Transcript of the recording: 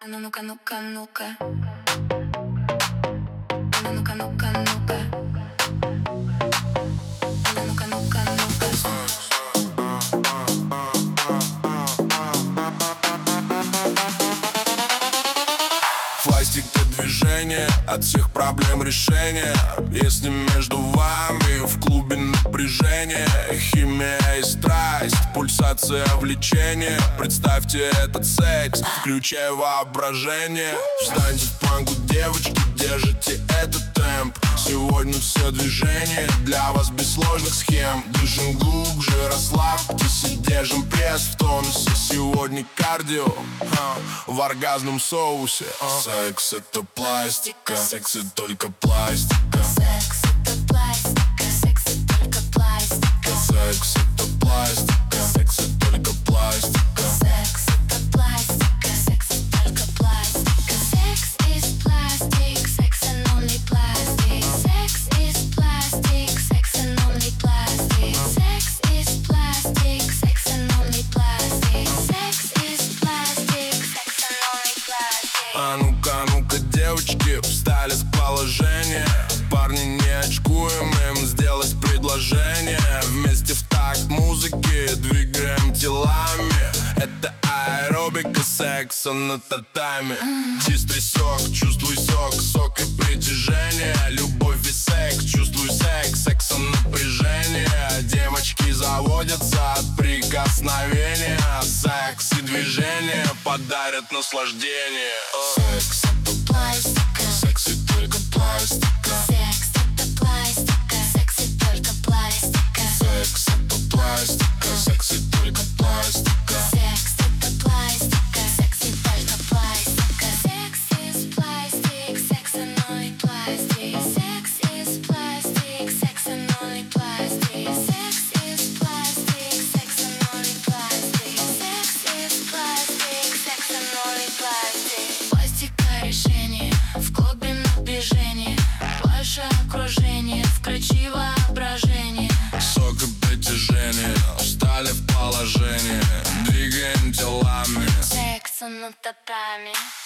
А ну-ка, ну-ка, ну-ка. А ну-ка, ну-ка, ну-ка. А ну-ка, ну-ка, ну-ка. Пластик — это движение, от всех проблем решение. Если между вами в клубе напряжение, химия и страсть, пульсация влечения. Представьте этот секс, включая воображение. Встаньте в планку, девочки, держите этот темп. Сегодня все движения для вас без сложных схем. Дышим глубже, расслабьтесь и держим пресс в тонусе. Сегодня кардио в оргазмном соусе. Секс — это пластика, секс — это только пластика. Секс — это пластика, секс — это только пластика. Секс — это пластика, секс — это только пластика. Секс — это пластика, секс — это только пластика. Sex is plastic, sex and only plastic. Sex is plastic, sex and only plastic. Sex is plastic, sex and only plastic. Sex is plastic, sex and only plastic. А ну-ка, ну-ка, девочки, встали с положения. Парни, не очкуем, им сделать предложение. Вместе в такт музыки двигаем телами. Это аэробика секса на татами. Чистый сок, чувствуй сок, сок и притяжение. Любовь и секс, чувствуй секс, секса напряжение. Девочки заводятся от прикосновения. Секс и движение подарят наслаждение. Секс — это пластика, Секс и только пластика. секс — это пластика, секс и только пластика. Секс — это пластика, секс и только пластика. Секс — это пластика, секс и только пластика. Sex is plastic, sex and only plastic. Sex is plastic, sex and only plastic. Sex is plastic, sex and only plastic. Sex is plastic, sex and only plastic. Пластика решение, в клубе напряжение. Больше окружение, включи воображение. Сок и притяжение, встали в положение. Двигаем телами. Секс на татами.